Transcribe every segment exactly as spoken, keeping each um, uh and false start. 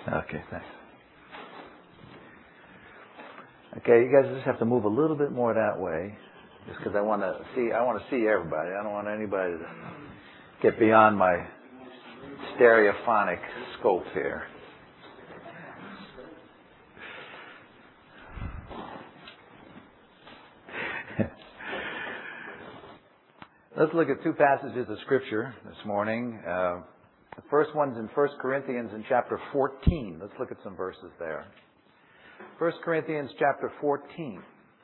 Okay, thanks. Okay, you guys just have to move a little bit more that way, just because I want to see. I want to see everybody. I don't want anybody to get beyond my stereophonic scope here. Let's look at two passages of Scripture this morning. Uh, the first one's in First Corinthians in chapter fourteen. Let's look at some verses there. First Corinthians chapter fourteen.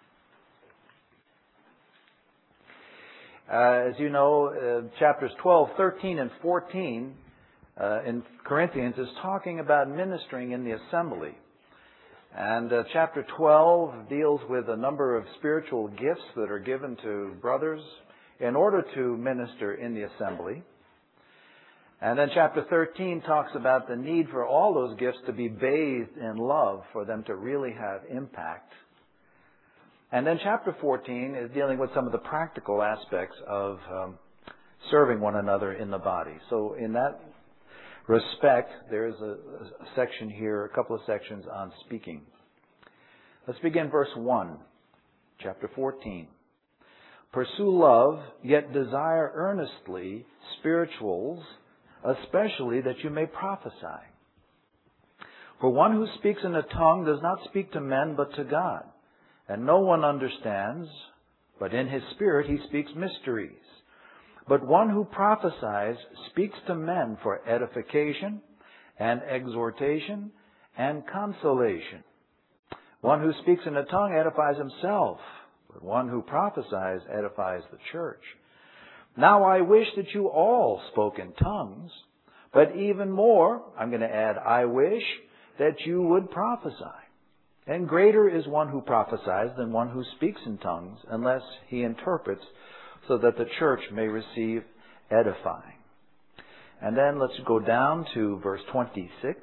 Uh, as you know, uh, chapters twelve, thirteen, and fourteen uh, in Corinthians is talking about ministering in the assembly. And uh, chapter twelve deals with a number of spiritual gifts that are given to brothers in order to minister in the assembly. And then chapter thirteen talks about the need for all those gifts to be bathed in love for them to really have impact. And then chapter fourteen is dealing with some of the practical aspects of um, serving one another in the body. So in that respect, there's a, a section here, a couple of sections on speaking. Let's begin verse one, chapter fourteen. Pursue love, yet desire earnestly spirituals, especially that you may prophesy. For one who speaks in a tongue does not speak to men but to God. And no one understands, but in his spirit he speaks mysteries. But one who prophesies speaks to men for edification and exhortation and consolation. One who speaks in a tongue edifies himself, but one who prophesies edifies the church. Now I wish that you all spoke in tongues, but even more, I'm going to add, I wish that you would prophesy. And greater is one who prophesies than one who speaks in tongues, unless he interprets, so that the church may receive edifying. And then let's go down to verse twenty-six.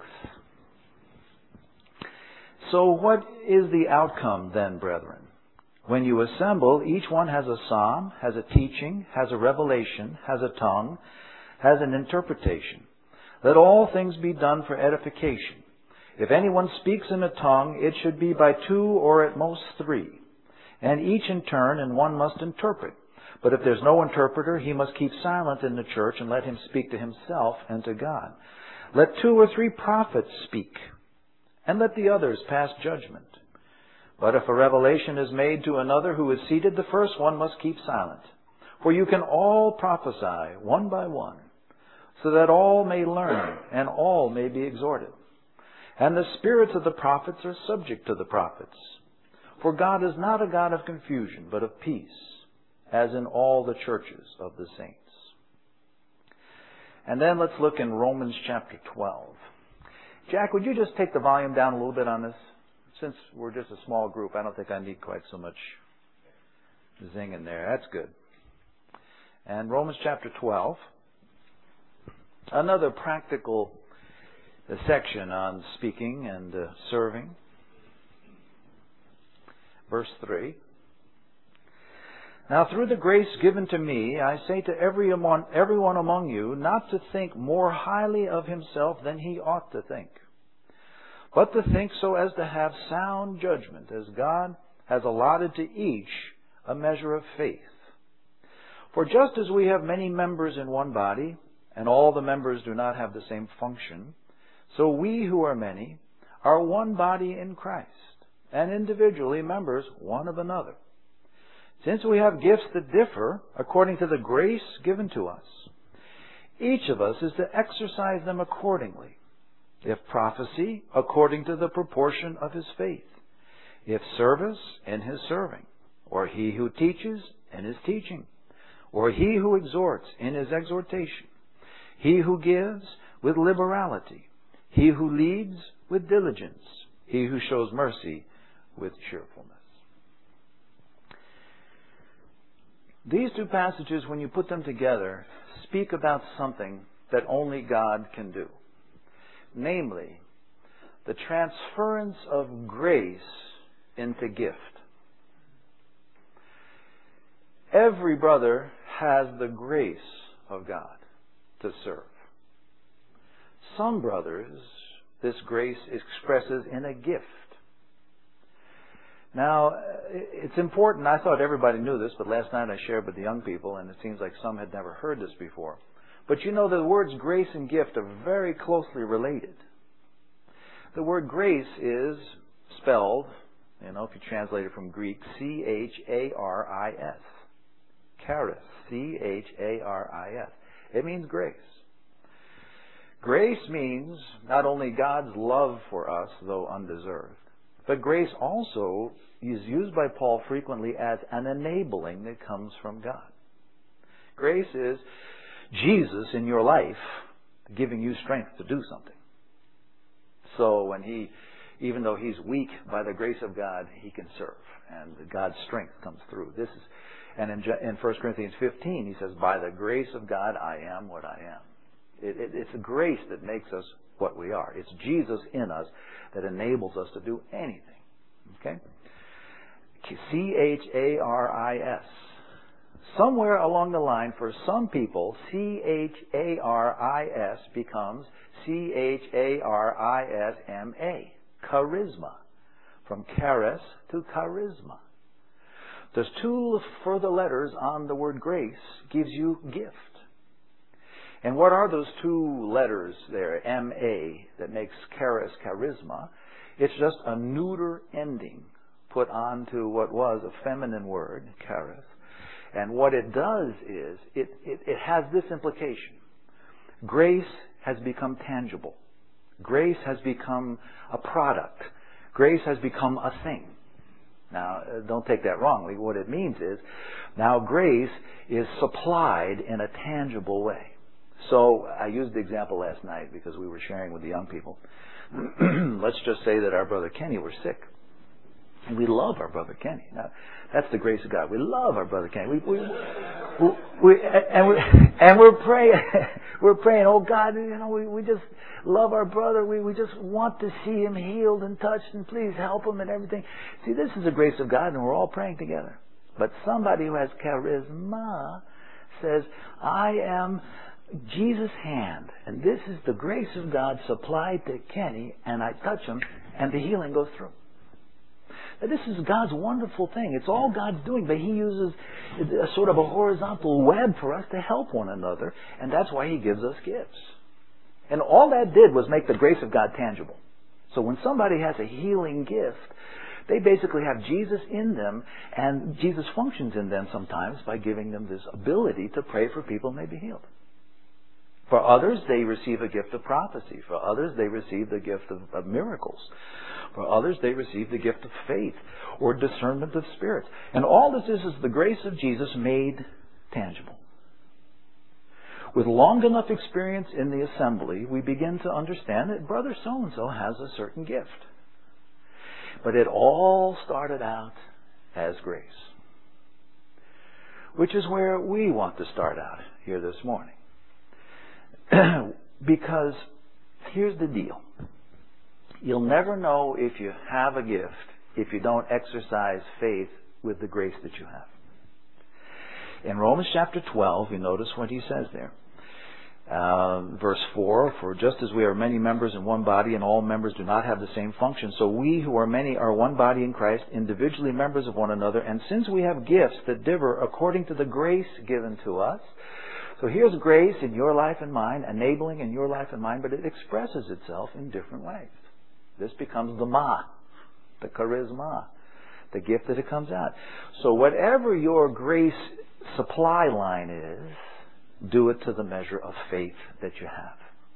So what is the outcome then, brethren? When you assemble, each one has a psalm, has a teaching, has a revelation, has a tongue, has an interpretation. Let all things be done for edification. If anyone speaks in a tongue, it should be by two or at most three, and each in turn, and one must interpret. But if there's no interpreter, he must keep silent in the church and let him speak to himself and to God. Let two or three prophets speak, and let the others pass judgment. But if a revelation is made to another who is seated, the first one must keep silent. For you can all prophesy one by one, so that all may learn and all may be exhorted. And the spirits of the prophets are subject to the prophets. For God is not a God of confusion, but of peace, as in all the churches of the saints. And then let's look in Romans chapter twelve. Jack, would you just take the volume down a little bit on this? Since we're just a small group, I don't think I need quite so much zing in there. That's good. And Romans chapter twelve, another practical section on speaking and uh, serving. Verse three. Now through the grace given to me, I say to everyone, everyone among you not to think more highly of himself than he ought to think, but to think so as to have sound judgment, as God has allotted to each a measure of faith. For just as we have many members in one body, and all the members do not have the same function, so we who are many are one body in Christ, and individually members one of another. Since we have gifts that differ according to the grace given to us, each of us is to exercise them accordingly. If prophecy, according to the proportion of his faith. If service, in his serving. Or he who teaches, in his teaching. Or he who exhorts, in his exhortation. He who gives, with liberality. He who leads, with diligence. He who shows mercy, with cheerfulness. These two passages, when you put them together, speak about something that only God can do. Namely, the transference of grace into gift. Every brother has the grace of God to serve. Some brothers this grace expresses in a gift. Now, it's important. I thought everybody knew this, but last night I shared with the young people, and it seems like some had never heard this before. But you know, the words grace and gift are very closely related. The word grace is spelled, you know, if you translate it from Greek, C H A R I S. Charis. C H A R I S. It means grace. Grace means not only God's love for us, though undeserved, but grace also is used by Paul frequently as an enabling that comes from God. Grace is Jesus in your life giving you strength to do something. So when he, even though he's weak, by the grace of God, he can serve. And God's strength comes through. This is, and in, in First Corinthians fifteen, he says, by the grace of God, I am what I am. It, it, it's a grace that makes us what we are. It's Jesus in us that enables us to do anything. Okay? C H A R I S. Somewhere along the line, for some people, C H A R I S becomes C H A R I S M A. Charisma. From charis to charisma. There's two further letters on the word grace gives you gift. And what are those two letters there, M A, that makes charis, charisma? It's just a neuter ending put onto what was a feminine word, charis. And what it does is, it, it, it has this implication. Grace has become tangible. Grace has become a product. Grace has become a thing. Now, don't take that wrongly. What it means is, now grace is supplied in a tangible way. So, I used the example last night because we were sharing with the young people. Let's just say that our brother Kenny was sick. And we love our brother Kenny. Now, that's the grace of God. We love our brother Kenny. We, we, we, we and we and we're praying. We're praying. Oh God, you know, we, we just love our brother. We we just want to see him healed and touched, and please help him and everything. See, this is the grace of God, and we're all praying together. But somebody who has charisma says, "I am Jesus' hand, and this is the grace of God supplied to Kenny, and I touch him, and the healing goes through." This is God's wonderful thing. It's all God's doing, but He uses a sort of a horizontal web for us to help one another, and that's why He gives us gifts. And all that did was make the grace of God tangible. So when somebody has a healing gift, they basically have Jesus in them, and Jesus functions in them sometimes by giving them this ability to pray for people and they be healed. For others, they receive a gift of prophecy. For others, they receive the gift of, of miracles. For others, they receive the gift of faith or discernment of spirits. And all this is is the grace of Jesus made tangible. With long enough experience in the assembly, we begin to understand that brother so-and-so has a certain gift. But it all started out as grace. Which is where we want to start out here this morning. Because here's the deal. You'll never know if you have a gift if you don't exercise faith with the grace that you have. In Romans chapter twelve, you notice what he says there. Uh, verse four, for just as we are many members in one body and all members do not have the same function, so we who are many are one body in Christ, individually members of one another, and since we have gifts that differ according to the grace given to us. So here's grace in your life and mine, enabling in your life and mine, but it expresses itself in different ways. This becomes the ma, the charisma, the gift that it comes out. So whatever your grace supply line is, do it to the measure of faith that you have.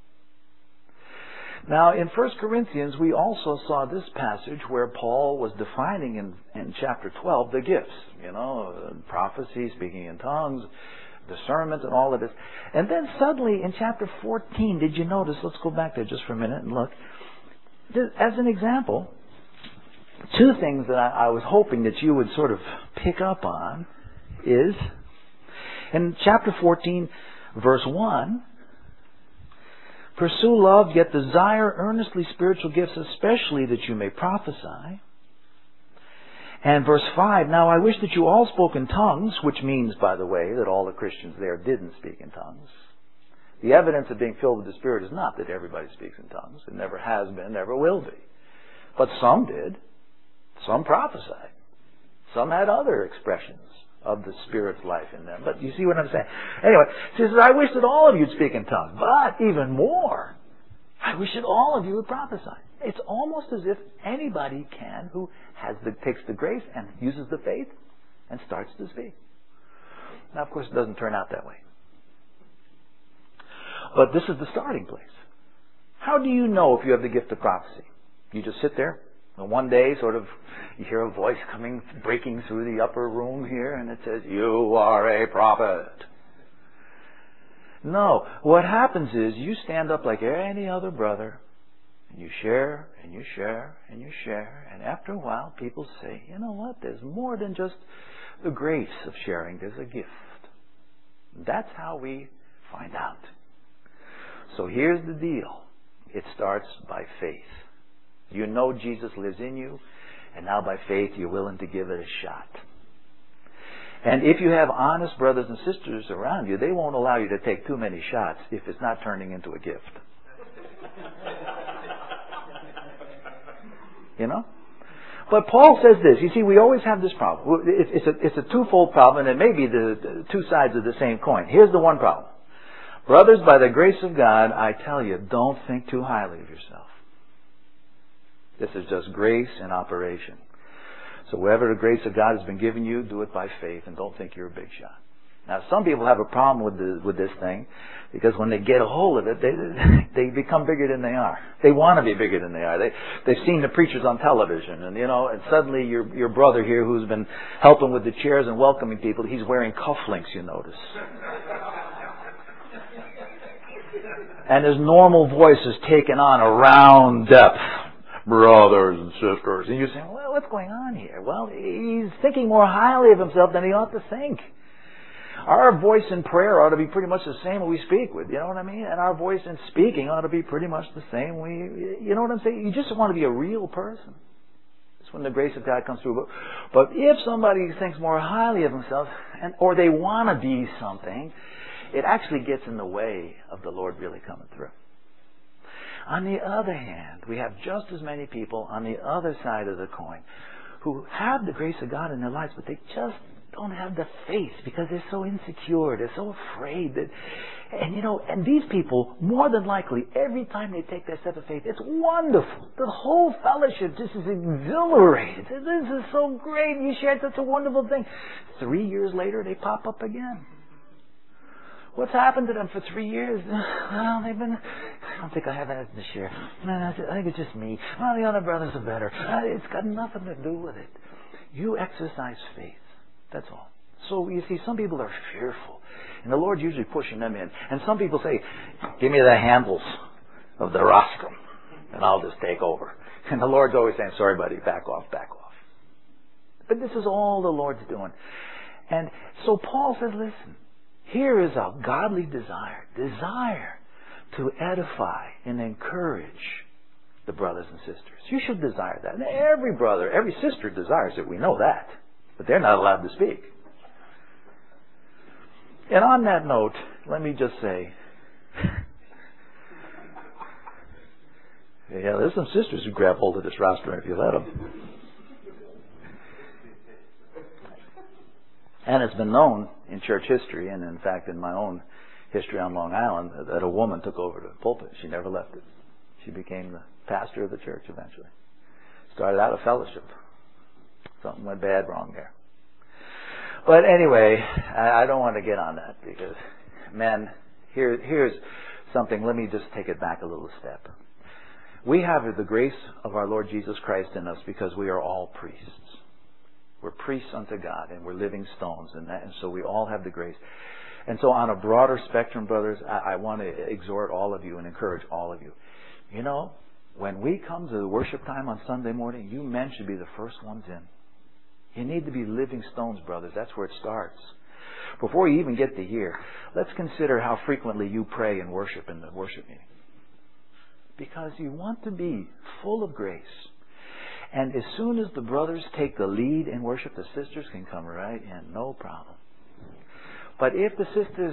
Now, in First Corinthians, we also saw this passage where Paul was defining in, in chapter twelve the gifts. You know, prophecy, speaking in tongues, discernment, and all of this. And then suddenly in chapter fourteen, did you notice, let's go back there just for a minute and look. As an example, two things that I, I was hoping that you would sort of pick up on is, in chapter fourteen, verse one, pursue love, yet desire earnestly spiritual gifts, especially that you may prophesy. And verse five, now I wish that you all spoke in tongues, which means, by the way, that all the Christians there didn't speak in tongues. The evidence of being filled with the Spirit is not that everybody speaks in tongues. It never has been, never will be. But some did. Some prophesied. Some had other expressions of the Spirit's life in them. But you see what I'm saying? Anyway, she says, I wish that all of you would speak in tongues. But even more, I wish that all of you would prophesy. It's almost as if anybody can who has the, takes the grace and uses the faith and starts to speak. Now, of course, it doesn't turn out that way. But this is the starting place. How do you know if you have the gift of prophecy? You just sit there, and one day, sort of, you hear a voice coming, breaking through the upper room here, and it says, you are a prophet. No. What happens is, you stand up like any other brother, and you share, and you share, and you share, and after a while, people say, you know what, there's more than just the grace of sharing, there's a gift. That's how we find out. So here's the deal. It starts by faith. You know Jesus lives in you, and now by faith you're willing to give it a shot. And if you have honest brothers and sisters around you, they won't allow you to take too many shots if it's not turning into a gift. You know? But Paul says this. You see, we always have this problem. It's a, it's a twofold problem, and it may be the, the two sides of the same coin. Here's the one problem. Brothers, by the grace of God, I tell you, don't think too highly of yourself. This is just grace in operation. So wherever the grace of God has been given you, do it by faith and don't think you're a big shot. Now, some people have a problem with the, with this thing because when they get a hold of it, they they become bigger than they are. They want to be bigger than they are. They they've seen the preachers on television, and you know, and suddenly your your brother here, who's been helping with the chairs and welcoming people, he's wearing cufflinks. You notice. And his normal voice is taken on a round depth. Brothers and sisters. And you're saying, well, what's going on here? Well, he's thinking more highly of himself than he ought to think. Our voice in prayer ought to be pretty much the same when we speak with, you know what I mean? And our voice in speaking ought to be pretty much the same. We, you know what I'm saying? You just want to be a real person. That's when the grace of God comes through. But, but if somebody thinks more highly of himself, and or they want to be something, it actually gets in the way of the Lord really coming through. On the other hand, we have just as many people on the other side of the coin who have the grace of God in their lives, but they just don't have the faith because they're so insecure, they're so afraid that, and you know, and these people, more than likely, every time they take that step of faith, it's wonderful. The whole fellowship just is exhilarated. This is so great. You shared such a wonderful thing. Three years later, they pop up again. What's happened to them for three years? Well, they've been, I don't think I have anything to share. I think it's just me. Well, the other brothers are better. It's got nothing to do with it. You exercise faith. That's all. So you see, some people are fearful. And the Lord's usually pushing them in. And some people say, give me the handles of the rostrum, and I'll just take over. And the Lord's always saying, sorry, buddy, back off, back off. But this is all the Lord's doing. And so Paul says, listen, here is a godly desire, desire to edify and encourage the brothers and sisters. You should desire that. And every brother, every sister desires it. We know that. But they're not allowed to speak. And on that note, let me just say, yeah, there's some sisters who grab hold of this rostrum if you let them. And it's been known in church history, and in fact in my own history on Long Island, that a woman took over the pulpit. She never left it. She became the pastor of the church eventually. Started out a fellowship. Something went bad wrong there. But anyway, I, I don't want to get on that because, man, here, here's something. Let me just take it back a little step. We have the grace of our Lord Jesus Christ in us because we are all priests. We're priests unto God, and we're living stones, and, that, and so we all have the grace. And so on a broader spectrum, brothers, I, I want to exhort all of you and encourage all of you. You know, when we come to the worship time on Sunday morning, you men should be the first ones in. You need to be living stones, brothers. That's where it starts. Before you even get to here, let's consider how frequently you pray and worship in the worship meeting. Because you want to be full of grace. And as soon as the brothers take the lead in worship, the sisters can come right in, no problem. But if the sisters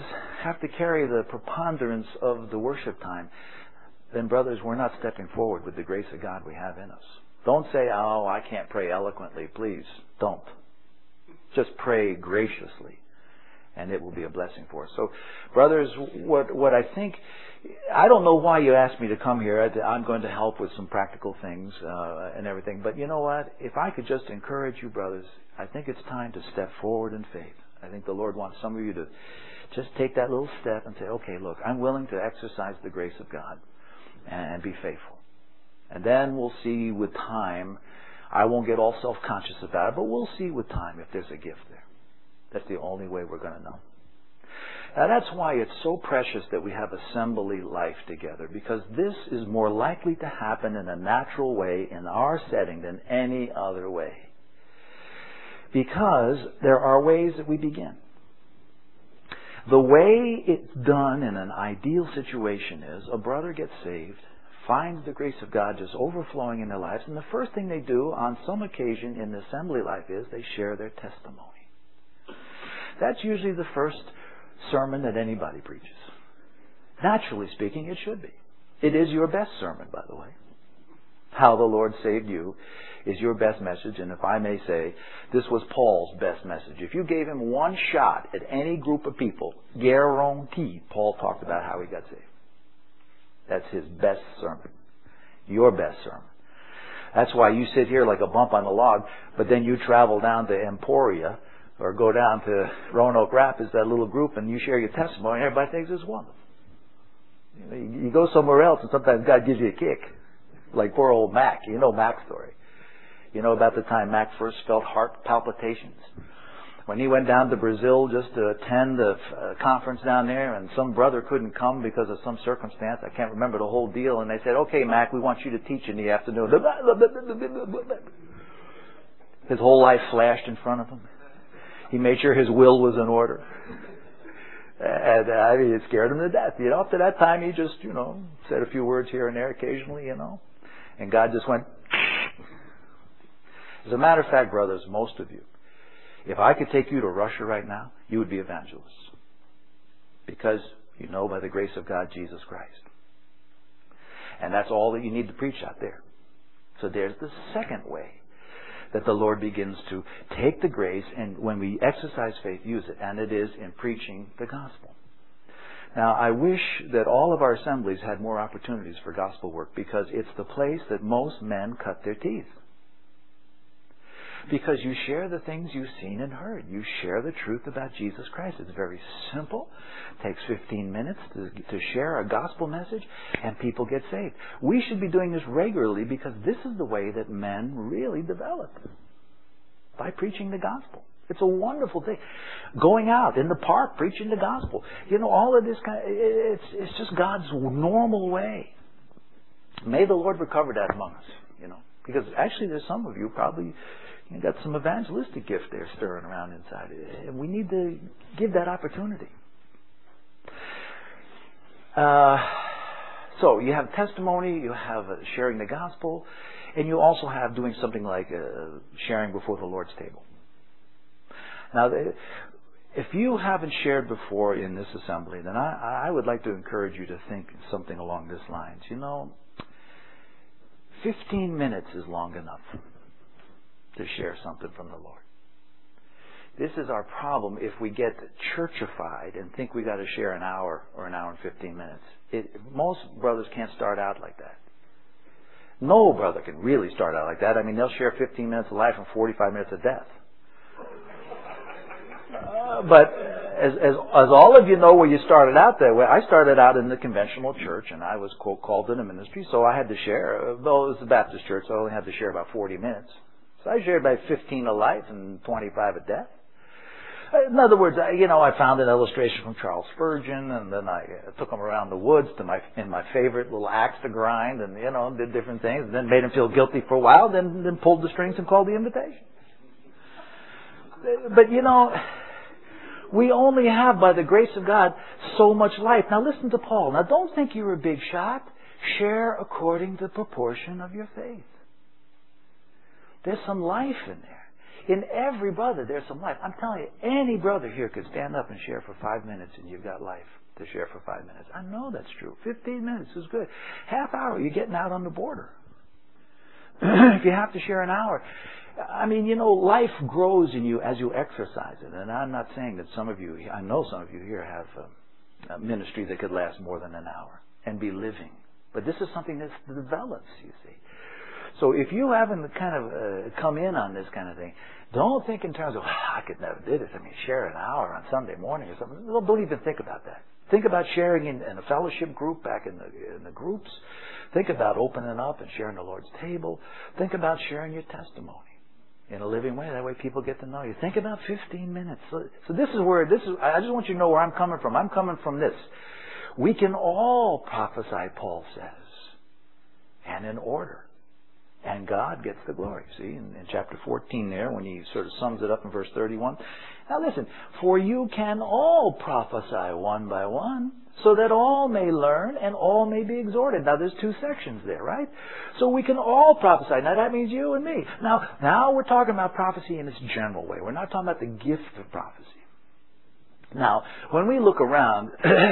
have to carry the preponderance of the worship time, then brothers, we're not stepping forward with the grace of God we have in us. Don't say, oh, I can't pray eloquently. Please, don't. Just pray graciously, and it will be a blessing for us. So, brothers, what what I think, I don't know why you asked me to come here. I'm going to help with some practical things uh, and everything. But you know what? If I could just encourage you, brothers, I think it's time to step forward in faith. I think the Lord wants some of you to just take that little step and say, okay, look, I'm willing to exercise the grace of God and, and be faithful. And then we'll see with time. I won't get all self-conscious about it, but we'll see with time if there's a gift there. That's the only way we're going to know. Now that's why it's so precious that we have assembly life together, because this is more likely to happen in a natural way in our setting than any other way. Because there are ways that we begin. The way it's done in an ideal situation is a brother gets saved, finds the grace of God just overflowing in their lives, and the first thing they do on some occasion in the assembly life is they share their testimony. That's usually the first sermon that anybody preaches. Naturally speaking, it should be. It is your best sermon, by the way. How the Lord saved you is your best message, and if I may say, this was Paul's best message. If you gave him one shot at any group of people, guaranteed Paul talked about how he got saved. That's his best sermon. Your best sermon. That's why you sit here like a bump on the log, but then you travel down to Emporia or go down to Roanoke Rapids, that little group, and you share your testimony, and everybody thinks it's wonderful. You know, you go somewhere else, and sometimes God gives you a kick. Like poor old Mac. You know Mac's story. You know about the time Mac first felt heart palpitations. When he went down to Brazil just to attend a conference down there, and some brother couldn't come because of some circumstance. I can't remember the whole deal. And they said, okay, Mac, we want you to teach in the afternoon. His whole life flashed in front of him. He made sure his will was in order. And uh, I mean, it scared him to death. You know, up to that time, he just, you know, said a few words here and there occasionally, you know. And God just went. As a matter of fact, brothers, most of you, if I could take you to Russia right now, you would be evangelists. Because you know by the grace of God, Jesus Christ. And that's all that you need to preach out there. So there's the second way that the Lord begins to take the grace and when we exercise faith, use it. And it is in preaching the gospel. Now, I wish that all of our assemblies had more opportunities for gospel work, because it's the place that most men cut their teeth. Because you share the things you've seen and heard. You share the truth about Jesus Christ. It's very simple. It takes fifteen minutes to, to share a gospel message, and people get saved. We should be doing this regularly, because this is the way that men really develop. By preaching the gospel. It's a wonderful thing. Going out in the park, preaching the gospel. You know, all of this kind of, it's, it's just God's normal way. May the Lord recover that among us, you know. Because actually there's some of you probably, you got some evangelistic gift there stirring around inside. And we need to give that opportunity. Uh, so you have testimony, you have uh, sharing the gospel, and you also have doing something like uh, sharing before the Lord's table. Now, if you haven't shared before in this assembly, then I, I would like to encourage you to think something along these lines. You know, fifteen minutes is long enough to share something from the Lord. This is our problem if we get churchified and think we got to share an hour or an hour and fifteen minutes. It, most brothers can't start out like that. No brother can really start out like that. I mean, they'll share fifteen minutes of life and forty-five minutes of death. Uh, but as, as as all of you know, where you started out that way, I started out in the conventional church, and I was quote, called in the ministry, so I had to share. Though it was a Baptist church, so I only had to share about forty minutes. So I shared about fifteen of life and twenty-five of death. In other words, I, you know, I found an illustration from Charles Spurgeon, and then I uh, took him around the woods to my in my favorite little axe to grind, and you know, did different things, and then made him feel guilty for a while, then then pulled the strings and called the invitation. But you know, we only have, by the grace of God, so much life. Now listen to Paul. Now don't think you're a big shot. Share according to the proportion of your faith. There's some life in there. in every brother there's some life. I'm telling you, any brother here could stand up and share for five minutes and you've got life to share for five minutes. I know that's true. Fifteen minutes is good. Half hour, you're getting out on the border. If you have to share an hour, I mean, you know, life grows in you as you exercise it. And I'm not saying that some of you, I know some of you here have a, a ministry that could last more than an hour and be living. But this is something that develops, you see. So if you haven't kind of uh, come in on this kind of thing, don't think in terms of, oh, I could never do this. I mean, share an hour on Sunday morning or something. Don't even think about that. Think about sharing in, in a fellowship group, back in the, in the groups. Think about opening up and sharing the Lord's table. Think about sharing your testimony in a living way. That way people get to know you. Think about fifteen minutes. So, so this is where, this is, I just want you to know where I'm coming from. I'm coming from this. We can all prophesy, Paul says, and in order. And God gets the glory. See, in, in chapter fourteen there, when he sort of sums it up in verse thirty-one. Now listen, for you can all prophesy one by one, so that all may learn and all may be exhorted. Now there's two sections there, right? So we can all prophesy. Now that means you and me. Now, now we're talking about prophecy in its general way. We're not talking about the gift of prophecy. Now, when we look around,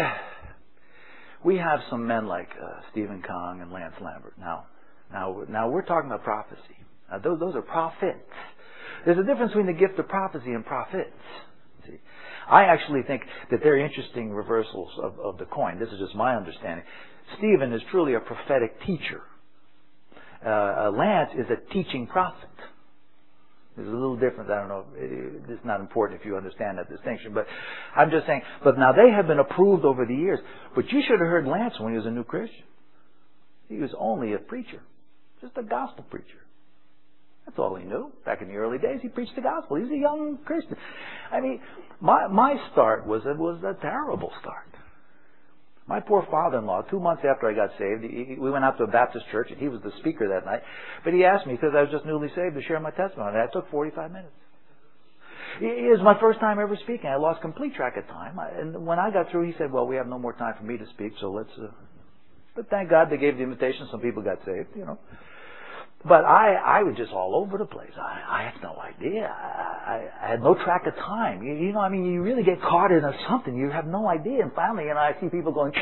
we have some men like uh, Stephen Kong and Lance Lambert. Now, now, now we're talking about prophecy. Now, those, those are prophets. There's a difference between the gift of prophecy and prophets. See, I actually think that they're interesting reversals of, of the coin. This is just my understanding. Stephen is truly a prophetic teacher. Uh, Lance is a teaching prophet. It's a little different. I don't know. It's not important if you understand that distinction. But I'm just saying, but now they have been approved over the years. But you should have heard Lance when he was a new Christian. He was only a preacher. Just a gospel preacher. That's all he knew. Back in the early days, he preached the gospel. He was a young Christian. I mean, my my start was a, was a terrible start. My poor father-in-law, two months after I got saved, he, we went out to a Baptist church, and he was the speaker that night. But he asked me, because I was just newly saved, to share my testimony. I took forty-five minutes. It was my first time ever speaking. I lost complete track of time. I, and when I got through, he said, well, we have no more time for me to speak, so let's... Uh, but thank God they gave the invitation. Some people got saved, you know. But I, I was just all over the place. I, I had no idea. I, I had no track of time. You, you know, I mean, you really get caught into something. You have no idea. And finally, you know, I see people going,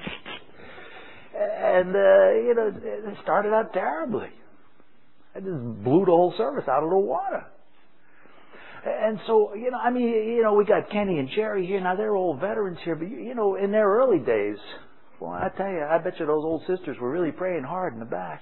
and, uh, you know, it started out terribly. I just blew the whole service out of the water. And so, you know, I mean, you know, we got Kenny and Jerry here. Now, they're old veterans here. But, you know, in their early days, well, I tell you, I bet you those old sisters were really praying hard in the back.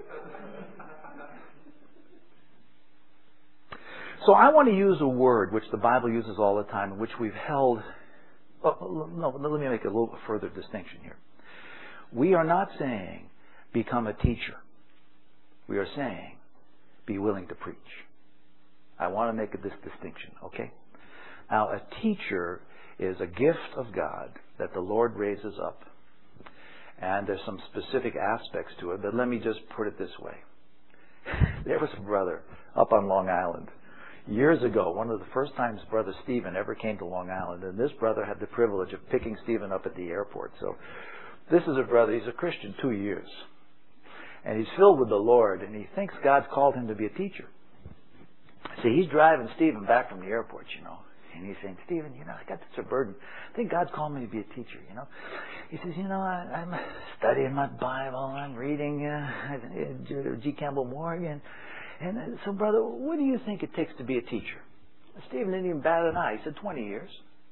So I want to use a word which the Bible uses all the time, which we've held. Oh, no, let me make a little further distinction here. We are not saying become a teacher. We are saying be willing to preach. I want to make this distinction, okay? Now, a teacher is a gift of God that the Lord raises up. And there's some specific aspects to it, but let me just put it this way. There was a brother up on Long Island. Years ago, one of the first times Brother Stephen ever came to Long Island, and this brother had the privilege of picking Stephen up at the airport. So this is a brother, he's a Christian two years. And he's filled with the Lord, and he thinks God's called him to be a teacher. See, he's driving Stephen back from the airport, you know. And he's saying, Stephen, you know, I got such a burden. I think God's called me to be a teacher, you know. He says, you know, I, I'm studying my Bible. I'm reading uh, G. Campbell Morgan. And uh, so, brother, what do you think it takes to be a teacher? Stephen didn't even bat an eye. He said, twenty years.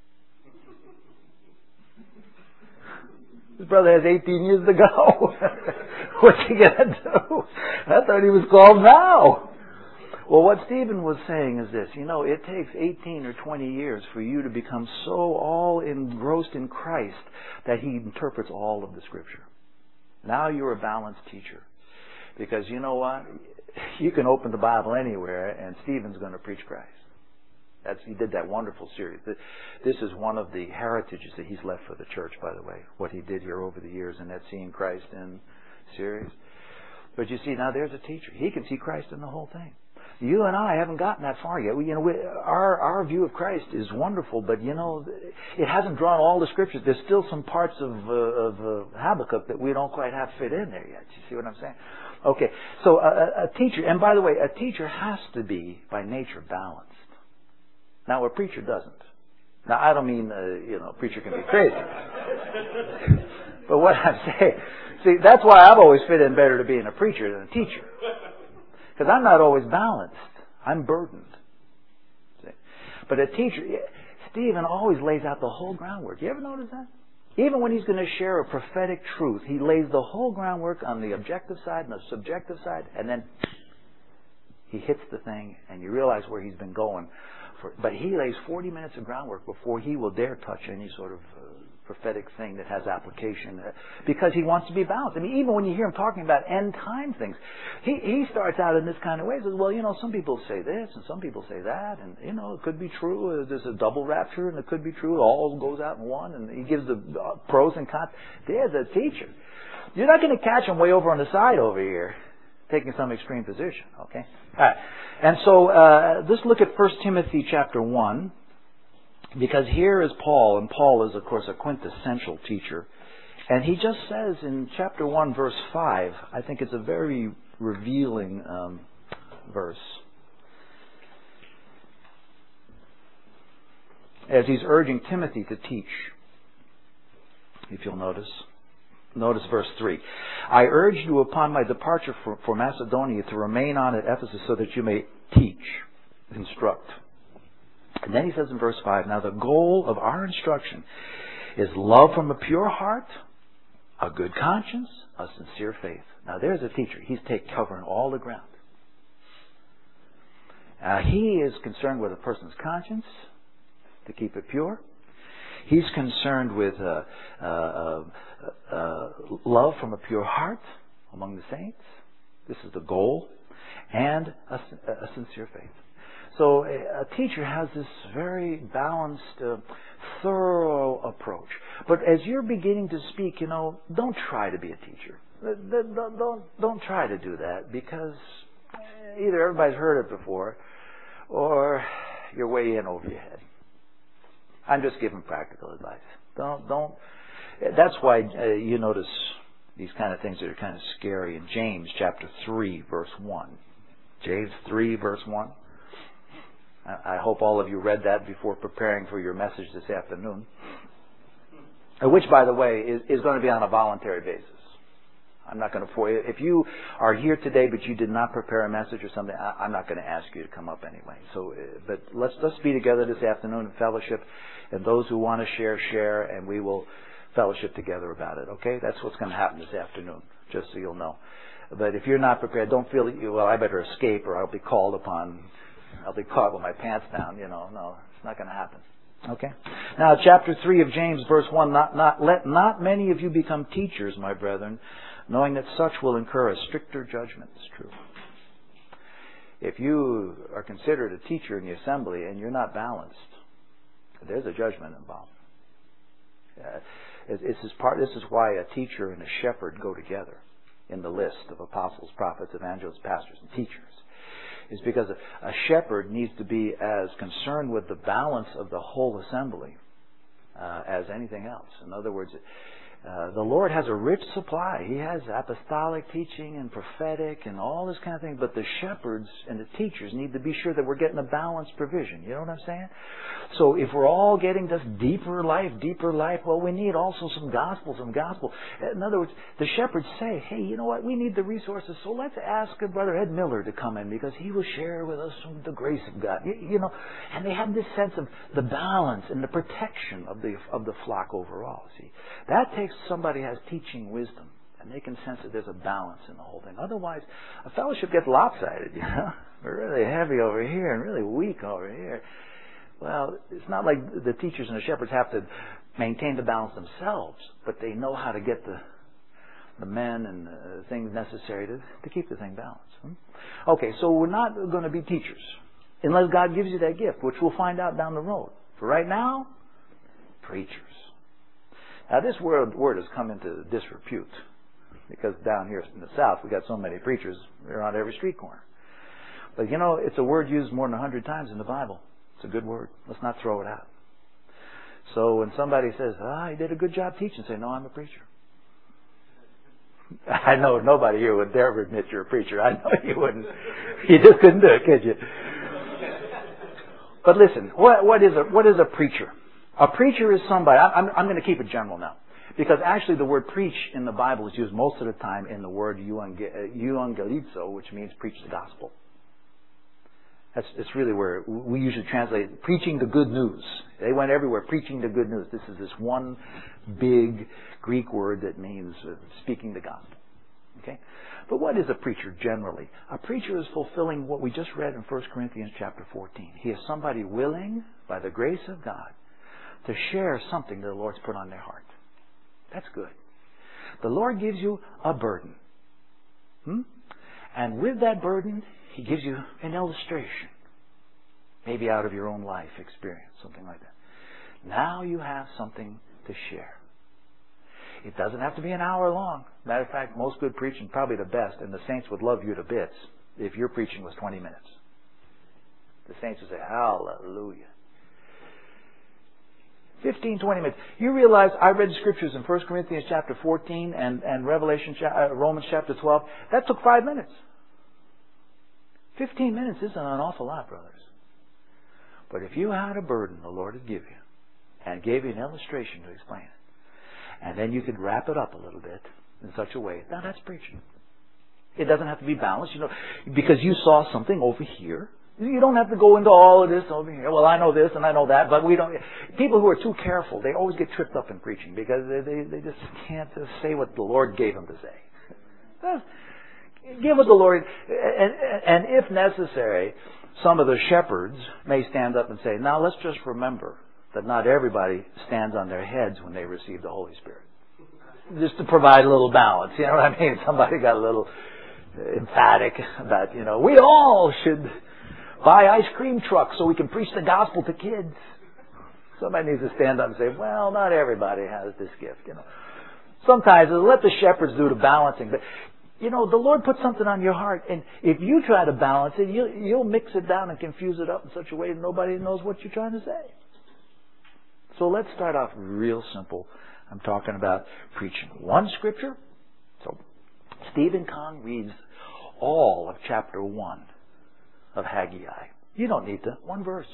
His brother has eighteen years to go. What's he going to do? I thought he was called now. Well, what Stephen was saying is this. You know, it takes eighteen or twenty years for you to become so all engrossed in Christ that He interprets all of the Scripture. Now you're a balanced teacher. Because you know what? You can open the Bible anywhere and Stephen's going to preach Christ. That's, he did that wonderful series. This is one of the heritages that he's left for the church, by the way. What he did here over the years in that Seeing Christ in series. But you see, now there's a teacher. He can see Christ in the whole thing. You and I haven't gotten that far yet. We, you know, we, our our view of Christ is wonderful, but you know, it hasn't drawn all the Scriptures. There's still some parts of uh, of uh, Habakkuk that we don't quite have fit in there yet. You see what I'm saying? Okay, so a, a teacher, and by the way, a teacher has to be by nature balanced. Now, a preacher doesn't. Now, I don't mean, uh, you know, a preacher can be crazy. But what I'm saying, see, that's why I've always fit in better to being a preacher than a teacher. Because I'm not always balanced. I'm burdened. See? But a teacher, Stephen always lays out the whole groundwork. You ever notice that? Even when he's going to share a prophetic truth, he lays the whole groundwork on the objective side and the subjective side, and then he hits the thing, and you realize where he's been going. For, but he lays forty minutes of groundwork before he will dare touch any sort of uh, prophetic thing that has application, uh, because he wants to be balanced. I mean, even when you hear him talking about end time things, he he starts out in this kind of way. He says, well, you know, some people say this and some people say that, and you know, it could be true. Uh, there's a double rapture, and it could be true. It all goes out in one, and he gives the uh, pros and cons. There's a teacher. You're not going to catch him way over on the side over here, taking some extreme position. Okay. All right. And so uh, let's look at First Timothy chapter one, because here is Paul, and Paul is, of course, a quintessential teacher. And he just says in chapter one, verse five, I think it's a very revealing um, verse. As he's urging Timothy to teach, if you'll notice. Notice verse three. I urge you upon my departure for, for Macedonia to remain on at Ephesus so that you may teach, instruct. And then he says in verse five, now the goal of our instruction is love from a pure heart, a good conscience, a sincere faith. Now there's a teacher. He's take covering all the ground. Uh, he is concerned with a person's conscience, to keep it pure. He's concerned with uh, uh, uh, uh, love from a pure heart among the saints. This is the goal. And a, a sincere faith. So a, a teacher has this very balanced, uh, thorough approach. But as you're beginning to speak, you know, don't try to be a teacher. Don't, don't, don't try to do that, because either everybody's heard it before or you're way in over your head. I'm just giving practical advice. Don't, don't. That's why uh, you notice these kind of things that are kind of scary in James chapter three, verse one. James three, verse one. I hope all of you read that before preparing for your message this afternoon. Which, by the way, is, is going to be on a voluntary basis. I'm not going to for you. If you are here today but you did not prepare a message or something, I, I'm not going to ask you to come up anyway. So, uh, but let's let's be together this afternoon in fellowship, and those who want to share, share, and we will fellowship together about it. Okay, that's what's going to happen this afternoon. Just so you'll know. But if you're not prepared, don't feel that you well. I better escape, or I'll be called upon. I'll be caught with my pants down. You know, no, it's not going to happen. Okay. Now, chapter three of James, verse one. Not not let not many of you become teachers, my brethren, knowing that such will incur a stricter judgment. It's true. If you are considered a teacher in the assembly and you're not balanced, there's a judgment involved. Uh, this is part. This is why a teacher and a shepherd go together in the list of apostles, prophets, evangelists, pastors, and teachers. Is because a, a shepherd needs to be as concerned with the balance of the whole assembly uh, as anything else. In other words, Uh, the Lord has a rich supply. He has apostolic teaching and prophetic and all this kind of thing. But the shepherds and the teachers need to be sure that we're getting a balanced provision. You know what I'm saying? So if we're all getting this deeper life, deeper life, well, we need also some gospel, some gospel. In other words, the shepherds say, hey, you know what? We need the resources. So let's ask Brother Ed Miller to come in because he will share with us from the grace of God. You, you know, and they have this sense of the balance and the protection of the of the flock overall. See, that takes somebody has teaching wisdom, and they can sense that there's a balance in the whole thing. Otherwise, a fellowship gets lopsided, you know. We're really heavy over here and really weak over here. Well, it's not like the teachers and the shepherds have to maintain the balance themselves, but they know how to get the the men and the things necessary to, to keep the thing balanced. Hmm? Okay, so we're not going to be teachers unless God gives you that gift, which we'll find out down the road. For right now, preachers. Now, this word, word has come into disrepute because down here in the South, we got so many preachers around every street corner. But, you know, it's a word used more than a hundred times in the Bible. It's a good word. Let's not throw it out. So when somebody says, ah, he did a good job teaching, say, no, I'm a preacher. I know nobody here would dare admit you're a preacher. I know you wouldn't. You just couldn't do it, could you? But listen, what, what is a what is a preacher? A preacher is somebody. I'm, I'm going to keep it general now, because actually the word preach in the Bible is used most of the time in the word euangelizo, which means preach the gospel. That's it's really where we usually translate it, preaching the good news. They went everywhere preaching the good news. This is this one big Greek word that means uh, speaking the gospel. Okay? But what is a preacher generally? A preacher is fulfilling what we just read in First Corinthians chapter fourteen. He is somebody willing, by the grace of God, to share something that the Lord's put on their heart. That's good. The Lord gives you a burden. Hmm? And with that burden, He gives you an illustration. Maybe out of your own life experience, something like that. Now you have something to share. It doesn't have to be an hour long. Matter of fact, most good preaching, probably the best, and the saints would love you to bits if your preaching was twenty minutes. The saints would say, hallelujah. fifteen, twenty minutes. You realize I read scriptures in First Corinthians chapter fourteen and, and Revelation, uh, Romans chapter twelve. That took five minutes. Fifteen minutes isn't an awful lot, brothers. But if you had a burden the Lord would give you and gave you an illustration to explain it, and then you could wrap it up a little bit in such a way, now that's preaching. It doesn't have to be balanced, you know, because you saw something over here. You don't have to go into all of this over here. Well, I know this and I know that, but we don't. People who are too careful, they always get tripped up in preaching because they they, they just can't just say what the Lord gave them to say. Give what the Lord, and, and if necessary, some of the shepherds may stand up and say, now let's just remember that not everybody stands on their heads when they receive the Holy Spirit. Just to provide a little balance, you know what I mean? Somebody got a little emphatic about, you know, we all should buy ice cream trucks so we can preach the gospel to kids. Somebody needs to stand up and say, well, not everybody has this gift, you know. Sometimes let the shepherds do the balancing, but you know, the Lord put something on your heart, and if you try to balance it, you'll, you'll mix it down and confuse it up in such a way that nobody knows what you're trying to say. So let's start off real simple. I'm talking about preaching. One scripture. So Stephen Kong reads all of chapter one of Haggai. You don't need to. One verse.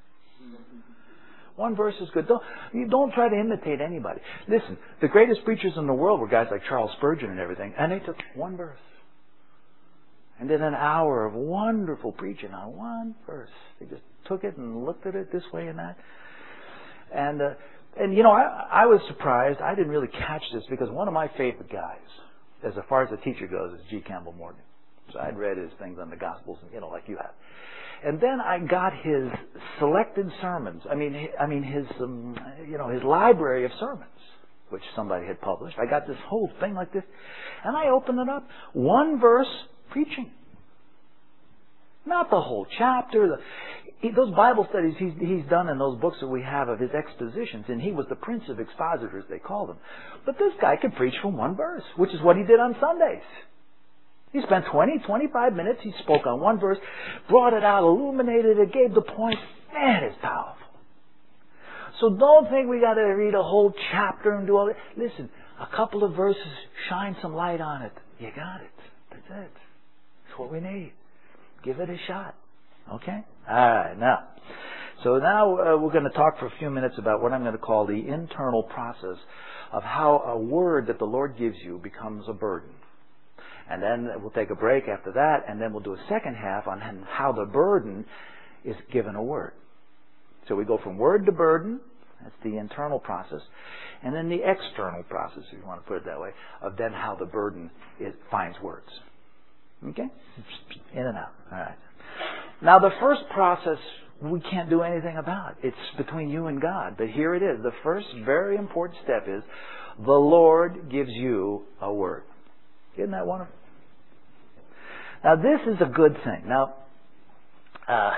One verse is good. Don't, you don't try to imitate anybody. Listen, the greatest preachers in the world were guys like Charles Spurgeon and everything, and they took one verse. And did an hour of wonderful preaching on one verse. They just took it and looked at it this way and that. And, uh, and you know, I, I was surprised. I didn't really catch this because one of my favorite guys, as far as a teacher goes, is G. Campbell Morgan. So I'd read his things on the Gospels, you know, like you have. And then I got his selected sermons. I mean, I mean his, um, you know, his library of sermons, which somebody had published. I got this whole thing like this, and I opened it up. One verse preaching, not the whole chapter. The, he, those Bible studies he's, he's done in those books that we have of his expositions, and he was the prince of expositors, they called him. But this guy could preach from one verse, which is what he did on Sundays. He spent twenty, twenty-five minutes. He spoke on one verse, brought it out, illuminated it, gave the point. Man, it's powerful. So don't think we got to read a whole chapter and do all that. Listen, a couple of verses, shine some light on it. You got it. That's it. That's what we need. Give it a shot. Okay? All right. Now, so now uh, we're going to talk for a few minutes about what I'm going to call the internal process of how a word that the Lord gives you becomes a burden. And then we'll take a break after that, and then we'll do a second half on how the burden is given a word. So we go from word to burden. That's the internal process. And then the external process, if you want to put it that way, of then how the burden is, finds words. Okay? In and out. All right. Now the first process we can't do anything about. It's between you and God. But here it is. The first very important step is the Lord gives you a word. Isn't that wonderful? Now this is a good thing. Now, uh,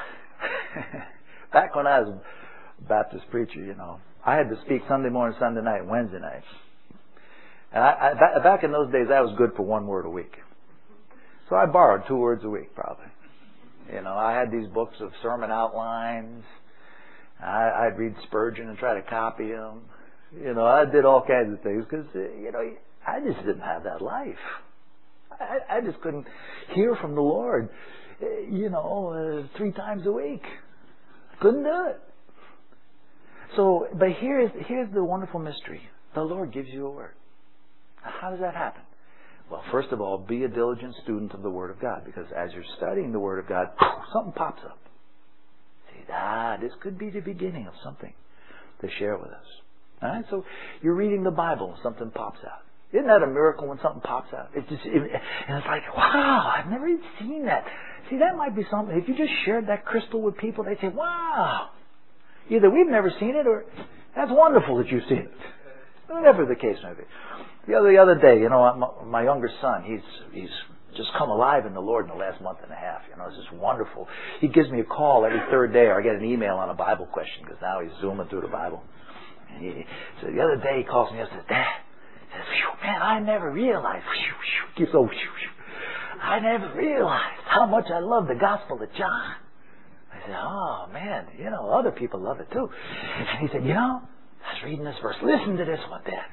back when I was a Baptist preacher, you know, I had to speak Sunday morning, Sunday night, Wednesday night. And I, I, back in those days, I was good for one word a week. So I borrowed two words a week, probably. You know, I had these books of sermon outlines. I, I'd read Spurgeon and try to copy them. You know, I did all kinds of things because, uh, you know, I just didn't have that life. I, I just couldn't hear from the Lord, you know, uh, three times a week. Couldn't do it. So, but here's, here's the wonderful mystery. The Lord gives you a word. How does that happen? Well, first of all, be a diligent student of the Word of God, because as you're studying the Word of God, something pops up. See, ah, this could be the beginning of something to share with us. All right, so you're reading the Bible and something pops out. Isn't that a miracle when something pops out? It's just, it, and it's like, wow, I've never even seen that. See, that might be something. If you just shared that crystal with people, they'd say, wow. Either we've never seen it, or that's wonderful that you've seen it. Whatever the case may be. The other, the other day, you know, my, my younger son, he's he's just come alive in the Lord in the last month and a half. You know, it's just wonderful. He gives me a call every third day, or I get an email on a Bible question, because now he's zooming through the Bible. And he, so the other day he calls me up and says, Dad, he says, man, I never realized, he keeps over, I never realized how much I love the Gospel of John. I said, oh man, you know, other people love it too. And he said, you know, I was reading this verse. Listen to this one, Dad.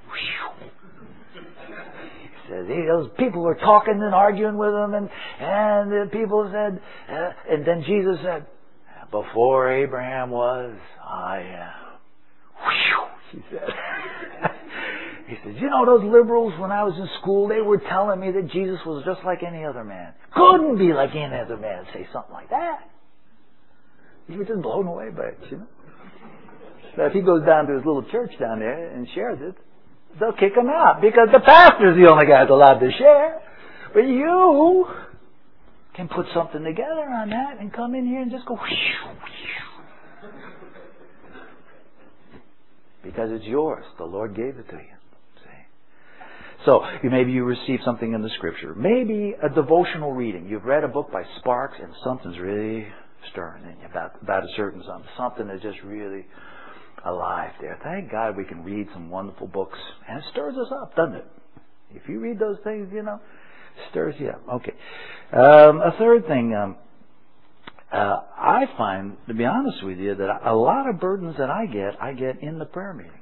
He said, those people were talking and arguing with him, and and the people said, uh, and then Jesus said, before Abraham was, I am. He said, he said, you know, those liberals, when I was in school, they were telling me that Jesus was just like any other man. Couldn't be like any other man, say something like that. He was just blown away by it, you know. Now, if he goes down to his little church down there and shares it, they'll kick him out, because the pastor's the only guy that's allowed to share. But you can put something together on that and come in here and just go whoosh, whoosh. Because it's yours. The Lord gave it to you. See? So maybe you received something in the Scripture. Maybe a devotional reading. You've read a book by Sparks and something's really stirring in you about, about a certain something. Something that's just really alive there. Thank God we can read some wonderful books, and it stirs us up, doesn't it? If you read those things, you know, it stirs you up. Okay. Um, a third thing, um, uh, I find, to be honest with you, that a lot of burdens that I get, I get in the prayer meeting.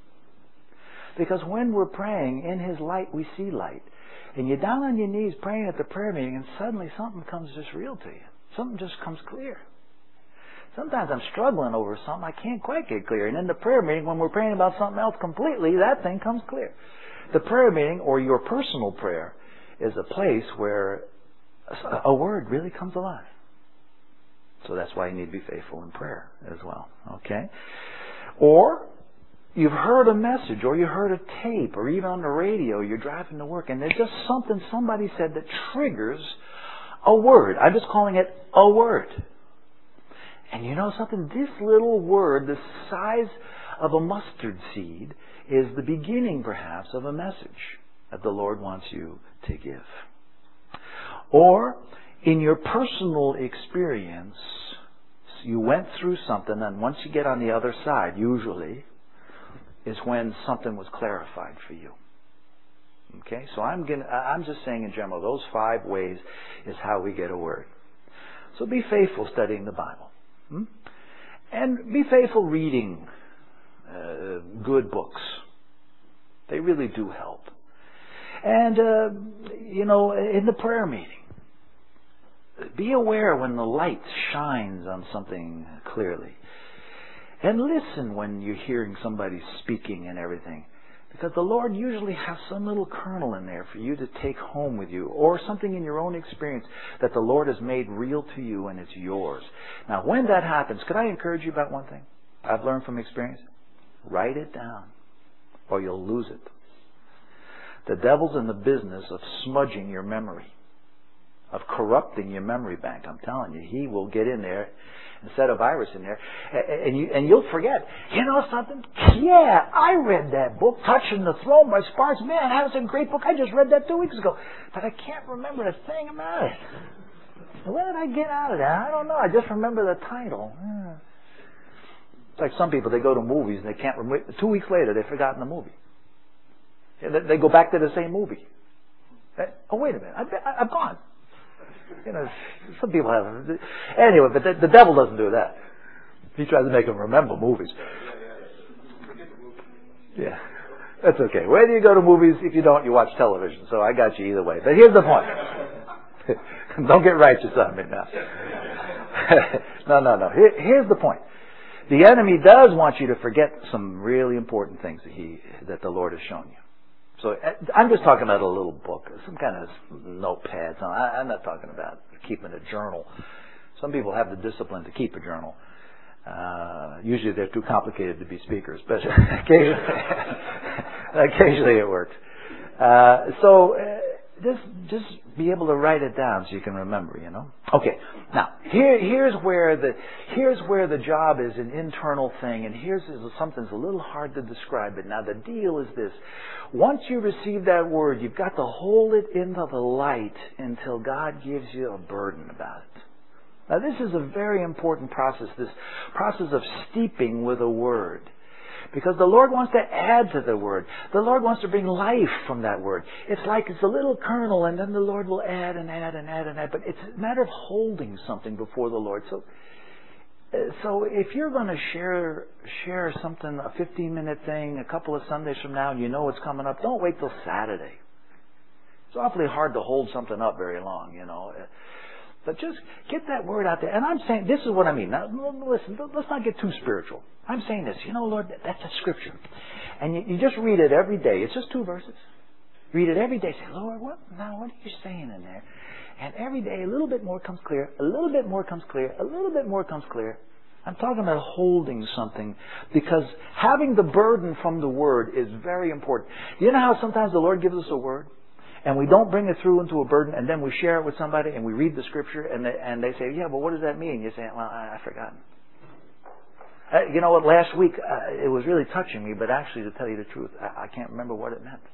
Because when we're praying, in His light we see light. And you're down on your knees praying at the prayer meeting, and suddenly something comes just real to you. Something just comes clear. Sometimes I'm struggling over something I can't quite get clear. And in the prayer meeting, when we're praying about something else completely, that thing comes clear. The prayer meeting, or your personal prayer, is a place where a word really comes alive. So that's why you need to be faithful in prayer as well. Okay? Or you've heard a message, or you heard a tape, or even on the radio, you're driving to work, and there's just something somebody said that triggers a word. I'm just calling it a word. And you know something? This little word, the size of a mustard seed, is the beginning, perhaps, of a message that the Lord wants you to give. Or, in your personal experience, you went through something, and once you get on the other side, usually, is when something was clarified for you. Okay? So I'm gonna, I'm just saying in general, those five ways is how we get a word. So be faithful studying the Bible. Hmm? And be faithful reading uh, good books. They really do help. And, uh, you know, in the prayer meeting, be aware when the light shines on something clearly. And listen when you're hearing somebody speaking and everything. Because the Lord usually has some little kernel in there for you to take home with you, or something in your own experience that the Lord has made real to you and it's yours. Now, when that happens, could I encourage you about one thing I've learned from experience? Write it down, or you'll lose it. The devil's in the business of smudging your memory, of corrupting your memory bank. I'm telling you, he will get in there and set a virus in there, and you and you'll forget. You know something? Yeah, I read that book, Touching the Throne by Sparks. Man, that was a great book. I just read that two weeks ago, but I can't remember a thing about it. Where did I get out of that? I don't know. I just remember the title. It's like some people, they go to movies and they can't remember. Two weeks later, they've forgotten the movie. They go back to the same movie. Oh, wait a minute. I've, I've gone. You know, some people have. Anyway, but the, the devil doesn't do that. He tries to make them remember movies. Yeah. That's okay. Whether you go to movies, if you don't, you watch television. So I got you either way. But here's the point. Don't get righteous on me now. no, no, no. Here, here's the point. The enemy does want you to forget some really important things that he, that the Lord has shown you. So I'm just talking about a little book, some kind of notepad. I'm not talking about keeping a journal. Some people have the discipline to keep a journal. Uh, usually they're too complicated to be speakers, but occasionally, occasionally it works. Uh, so uh, just just be able to write it down so you can remember, you know. Okay, now here here's where the here's where the job is an internal thing, and here's something that's a little hard to describe. But now the deal is this: once you receive that word, you've got to hold it into the light until God gives you a burden about it. Now this is a very important process, this process of steeping with a word. Because the Lord wants to add to the word. The Lord wants to bring life from that word. It's like it's a little kernel, and then the Lord will add and add and add and add. But it's a matter of holding something before the Lord. So so if you're going to share share something, a fifteen-minute thing, a couple of Sundays from now, and you know it's coming up, don't wait till Saturday. It's awfully hard to hold something up very long, you know. But just get that word out there. And I'm saying, this is what I mean. Now, listen, let's not get too spiritual. I'm saying this. You know, Lord, that's a scripture. And you, you just read it every day. It's just two verses. Read it every day. Say, Lord, what now? What are you saying in there? And every day, a little bit more comes clear. A little bit more comes clear. A little bit more comes clear. I'm talking about holding something, because having the burden from the word is very important. You know how sometimes the Lord gives us a word? And we don't bring it through into a burden, and then we share it with somebody, and we read the scripture, and they, and they say, yeah, but what does that mean? You say, well, I, I've forgotten. Uh, you know what, last week, uh, it was really touching me, but actually, to tell you the truth, I, I can't remember what it meant.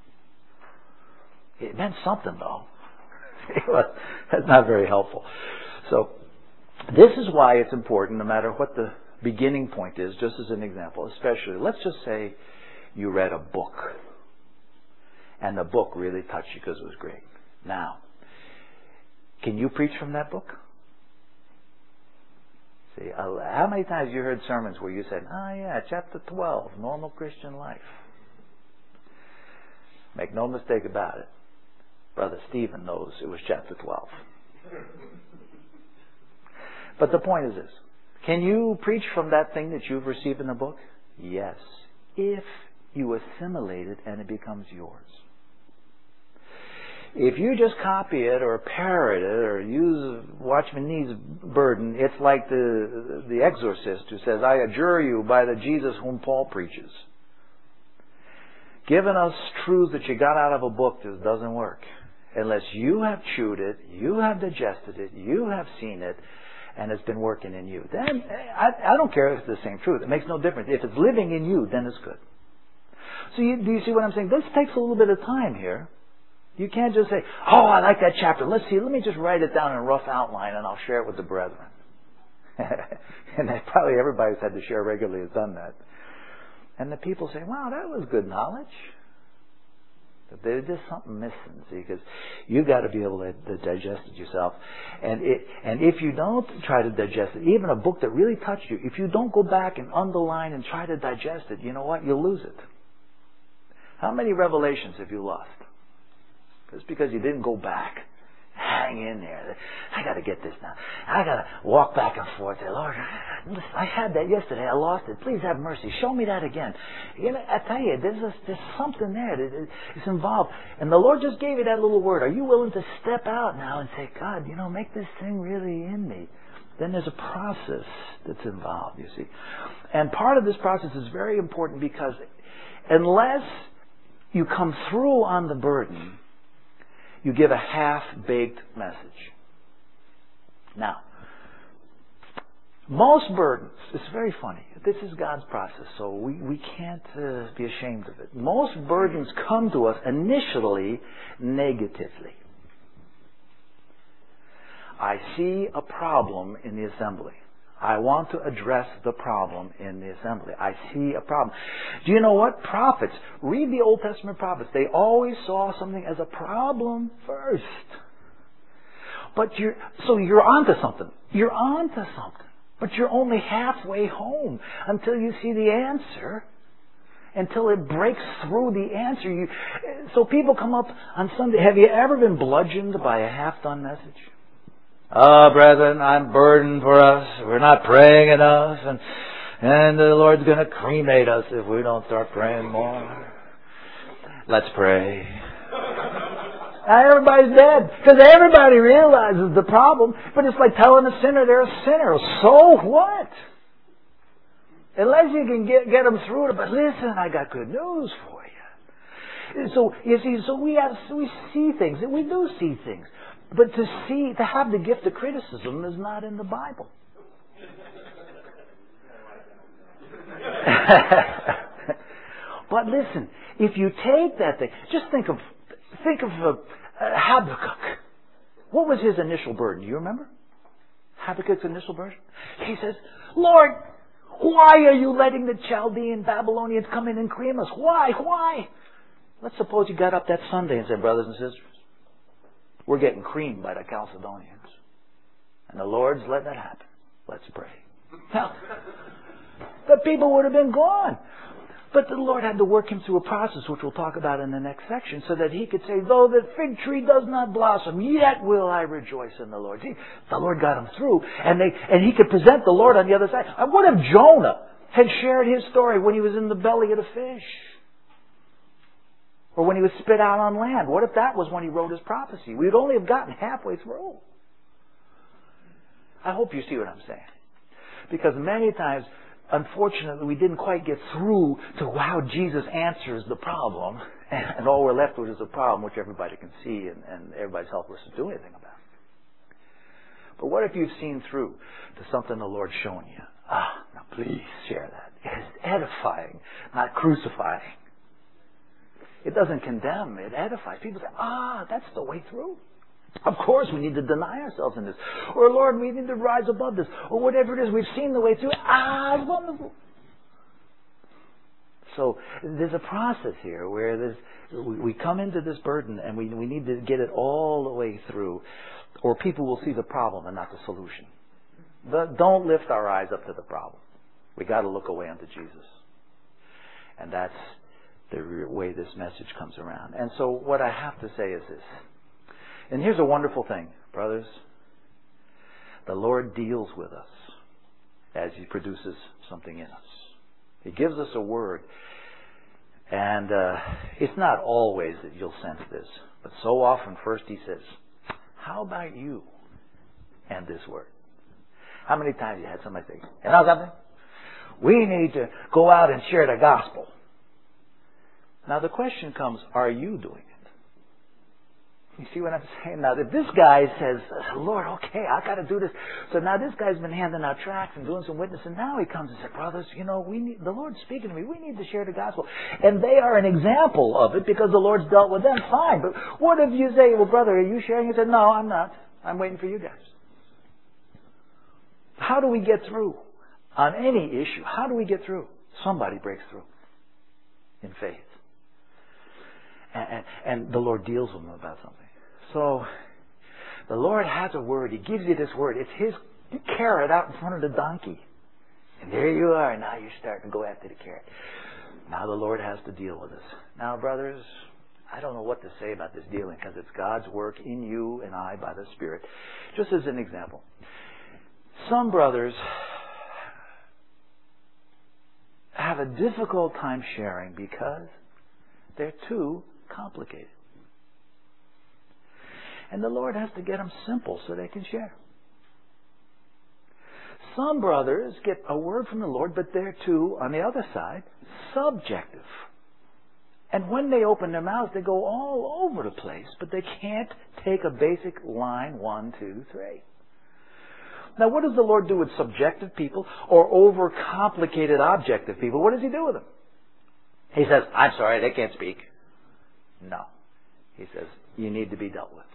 It meant something, though. It was, that's not very helpful. So, this is why it's important, no matter what the beginning point is, just as an example, especially, let's just say you read a book. And the book really touched you because it was great. Now, can you preach from that book? See, how many times you heard sermons where you said, oh yeah, chapter twelve, normal Christian life. Make no mistake about it. Brother Stephen knows it was chapter twelve. But the point is this. Can you preach from that thing that you've received in the book? Yes. If you assimilate it and it becomes yours. If you just copy it or parrot it or use Watchman Nee's burden, it's like the the exorcist who says, I adjure you by the Jesus whom Paul preaches. Giving us truths that you got out of a book just doesn't work. Unless you have chewed it, you have digested it, you have seen it, and it's been working in you. Then, I, I don't care if it's the same truth. It makes no difference. If it's living in you, then it's good. So you, do you see what I'm saying? This takes a little bit of time here. You can't just say, oh, I like that chapter. Let's see, let me just write it down in a rough outline and I'll share it with the brethren. And probably everybody's had to share regularly has done that. And the people say, wow, that was good knowledge. But there's just something missing, see, because you've got to be able to, to digest it yourself. And it, and if you don't try to digest it, even a book that really touched you, if you don't go back and underline and try to digest it, you know what? You'll lose it. How many revelations have you lost? It's because you didn't go back. Hang in there. I got to get this now. I got to walk back and forth. Say, Lord, listen, I had that yesterday. I lost it. Please have mercy. Show me that again. You know, I tell you, there's, a, there's something there that it's involved. And the Lord just gave you that little word. Are you willing to step out now and say, God, you know, make this thing really in me? Then there's a process that's involved, you see. And part of this process is very important because unless you come through on the burden, you give a half-baked message. Now, most burdens, it's very funny. This is God's process, so we, we can't uh, be ashamed of it. Most burdens come to us initially negatively. I see a problem in the assembly. I want to address the problem in the assembly. I see a problem. Do you know what? Prophets, read the Old Testament prophets. They always saw something as a problem first. But you're, so you're onto something. You're onto something. But you're only halfway home until you see the answer. until it breaks through the answer. You, so people come up on Sunday. Have you ever been bludgeoned by a half-done message? Oh, brethren, I'm burdened for us. We're not praying enough. And, and the Lord's going to cremate us if we don't start praying more. Let's pray. Now everybody's dead. Because everybody realizes the problem. But it's like telling a sinner they're a sinner. So what? Unless you can get get them through it. But listen, I got good news for you. So you see, so we have we see things. We do see things. But to see, to have the gift of criticism is not in the Bible. But listen, if you take that thing, just think of think of uh, Habakkuk. What was his initial burden? Do you remember? Habakkuk's initial burden? He says, Lord, why are you letting the Chaldean Babylonians come in and cream us? Why? Why? Let's suppose you got up that Sunday and said, brothers and sisters, we're getting creamed by the Chalcedonians. And the Lord's letting that happen. Let's pray. Now, the people would have been gone. But the Lord had to work him through a process, which we'll talk about in the next section, so that he could say, though the fig tree does not blossom, yet will I rejoice in the Lord. See, the Lord got him through, and they and he could present the Lord on the other side. And what if Jonah had shared his story when he was in the belly of the fish? Or when he was spit out on land? What if that was when he wrote his prophecy? We'd only have gotten halfway through. I hope you see what I'm saying. Because many times, unfortunately, we didn't quite get through to how Jesus answers the problem, and all we're left with is a problem which everybody can see and, and everybody's helpless to do anything about. But what if you've seen through to something the Lord's shown you? Ah, now please share that. It's edifying, not crucifying. It doesn't condemn, it edifies. People say, ah, that's the way through. Of course, we need to deny ourselves in this. Or, Lord, we need to rise above this. Or whatever it is, we've seen the way through. Ah, it's wonderful. So there's a process here where there's, we, we come into this burden and we, we need to get it all the way through. Or people will see the problem and not the solution. The, don't lift our eyes up to the problem. We got to look away unto Jesus. And that's the way this message comes around. And so what I have to say is this. And here's a wonderful thing, brothers. The Lord deals with us as He produces something in us. He gives us a word. And uh, it's not always that you'll sense this. But so often, first He says, how about you and this word? How many times you had somebody say, you know something? We need to go out and share the gospel. Now the question comes, are you doing it? You see what I'm saying? Now if this guy says, Lord, okay, I got to do this. So now this guy's been handing out tracts and doing some witnessing. Now he comes and says, brothers, you know, we need, the Lord's speaking to me. We need to share the gospel. And they are an example of it because the Lord's dealt with them. Fine. But what if you say, well, brother, are you sharing? He said, no, I'm not. I'm waiting for you guys. How do we get through on any issue? How do we get through? Somebody breaks through in faith. And, and, and the Lord deals with them about something. So, the Lord has a word. He gives you this word. It's His carrot out in front of the donkey. And there you are. Now you're starting to go after the carrot. Now the Lord has to deal with us. Now, brothers, I don't know what to say about this dealing because it's God's work in you and I by the Spirit. Just as an example. Some brothers have a difficult time sharing because they're too complicated. And the Lord has to get them simple so they can share. Some brothers get a word from the Lord, but they're too, on the other side, subjective. And when they open their mouths, they go all over the place, but they can't take a basic line, one, two, three. Now, what does the Lord do with subjective people or overcomplicated objective people? What does He do with them? He says, I'm sorry, they can't speak. No. He says, you need to be dealt with.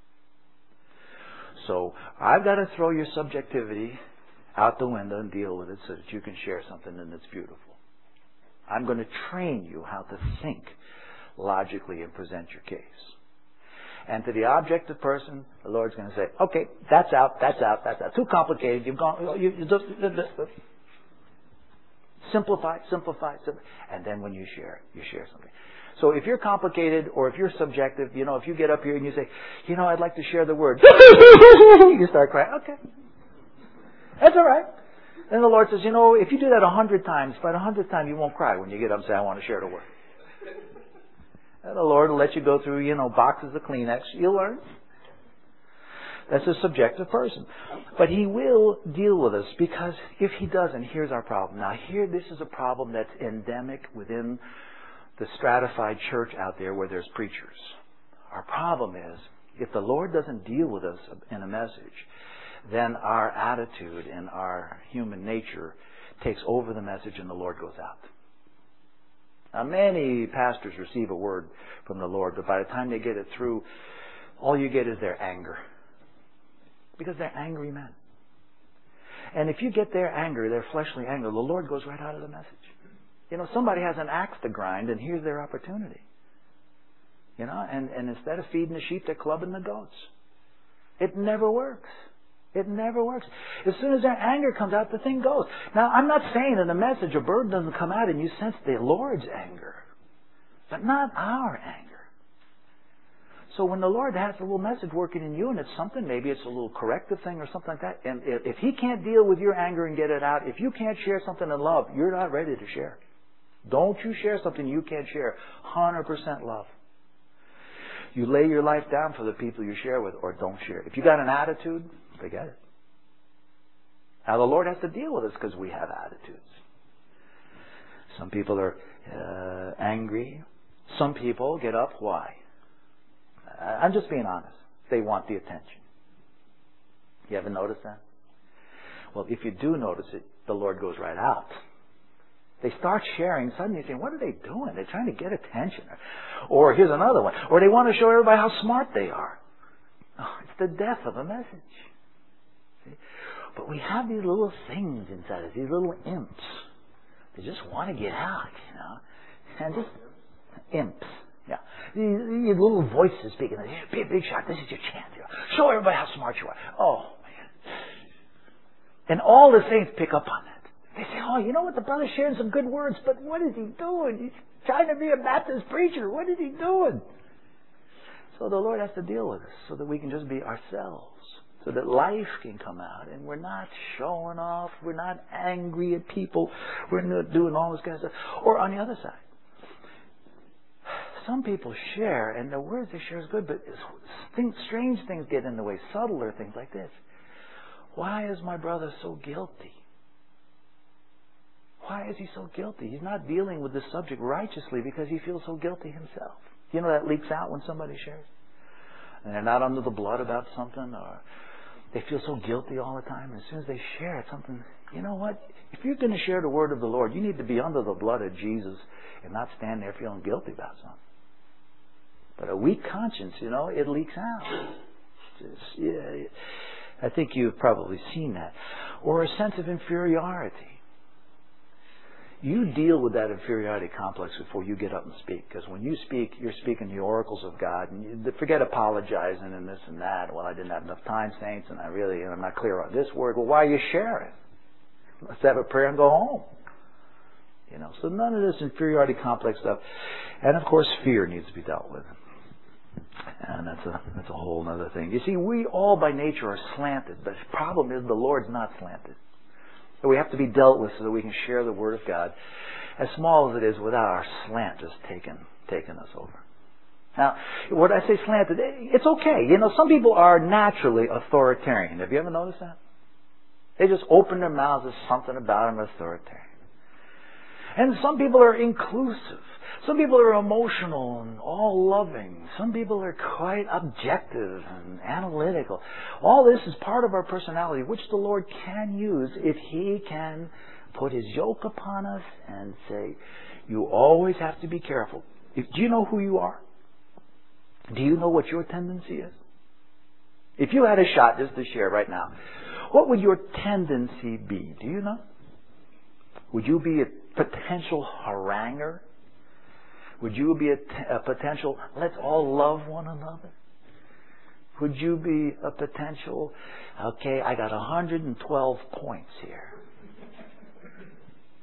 So, I've got to throw your subjectivity out the window and deal with it so that you can share something and it's beautiful. I'm going to train you how to think logically and present your case. And to the objective person, the Lord's going to say, okay, that's out, that's out, that's out. Too complicated. You've gone, you, you just, Simplify, simplify, simplify. And then when you share, you share something. So if you're complicated or if you're subjective, you know, if you get up here and you say, you know, I'd like to share the word. You start crying. Okay. That's all right. Then the Lord says, you know, if you do that a hundred times, by the hundredth time you won't cry when you get up and say, I want to share the word. And the Lord will let you go through, you know, boxes of Kleenex. You'll learn. That's a subjective person. But He will deal with us, because if He doesn't, here's our problem. Now here, this is a problem that's endemic within the stratified church out there where there's preachers. Our problem is, if the Lord doesn't deal with us in a message, then our attitude and our human nature takes over the message and the Lord goes out. Now, many pastors receive a word from the Lord, but by the time they get it through, all you get is their anger. Because they're angry men. And if you get their anger, their fleshly anger, the Lord goes right out of the message. You know, somebody has an axe to grind, and here's their opportunity. You know, and, and instead of feeding the sheep, they're clubbing the goats. It never works. It never works. As soon as their anger comes out, the thing goes. Now, I'm not saying in the message a bird doesn't come out and you sense the Lord's anger, but not our anger. So when the Lord has a little message working in you and it's something, maybe it's a little corrective thing or something like that, and if He can't deal with your anger and get it out, if you can't share something in love, you're not ready to share. Don't you share something you can't share. one hundred percent love. You lay your life down for the people you share with, or don't share. If you got an attitude, forget it. Now the Lord has to deal with us because we have attitudes. Some people are uh, angry. Some people get up. Why? I'm just being honest. They want the attention. You ever notice that? Well, if you do notice it, the Lord goes right out. They start sharing. Suddenly you think, what are they doing? They're trying to get attention. Or here's another one. Or they want to show everybody how smart they are. Oh, it's the death of a message. See? But we have these little things inside us, these little imps. They just want to get out, you know. And just imps. Yeah. These, these little voices speaking. Be a big shot. This is your chance. You know. Show everybody how smart you are. Oh, man. And all the saints pick up on that. They say, oh, you know what? The brother's sharing some good words, but what is he doing? He's trying to be a Baptist preacher. What is he doing? So the Lord has to deal with us so that we can just be ourselves. So that life can come out and we're not showing off. We're not angry at people. We're not doing all this kind of stuff. Or on the other side, some people share, and the words they share is good, but things, strange things get in the way, subtler things like this. Why is my brother so guilty? Why is he so guilty? He's not dealing with this subject righteously because he feels so guilty himself. You know that leaks out when somebody shares? And they're not under the blood about something, or they feel so guilty all the time. And as soon as they share something, you know what? If you're going to share the word of the Lord, you need to be under the blood of Jesus and not stand there feeling guilty about something. But a weak conscience, you know, it leaks out. Just, yeah, I think you've probably seen that. Or a sense of inferiority. You deal with that inferiority complex before you get up and speak. Because when you speak, you're speaking the oracles of God. And you forget apologizing and this and that. Well, I didn't have enough time, saints, and I really, and I'm not clear on this word. Well, why are you sharing? Let's have a prayer and go home. You know, so none of this inferiority complex stuff. And of course, fear needs to be dealt with. And that's a that's a whole other thing. You see, we all by nature are slanted. But the problem is the Lord's not slanted. So we have to be dealt with so that we can share the Word of God, as small as it is, without our slant just taking taking us over. Now, when I say slanted, it's okay. You know, some people are naturally authoritarian. Have you ever noticed that? They just open their mouths. There's something about them authoritarian. And some people are inclusive. Some people are emotional and all loving. Some people are quite objective and analytical. All this is part of our personality, which the Lord can use if He can put His yoke upon us and say, you always have to be careful. If, do you know who you are? Do you know what your tendency is? If you had a shot just to share right now, what would your tendency be? Do you know? Would you be a potential haranguer? Would you be a, t- a potential, let's all love one another? Would you be a potential, okay, I got one hundred twelve points here.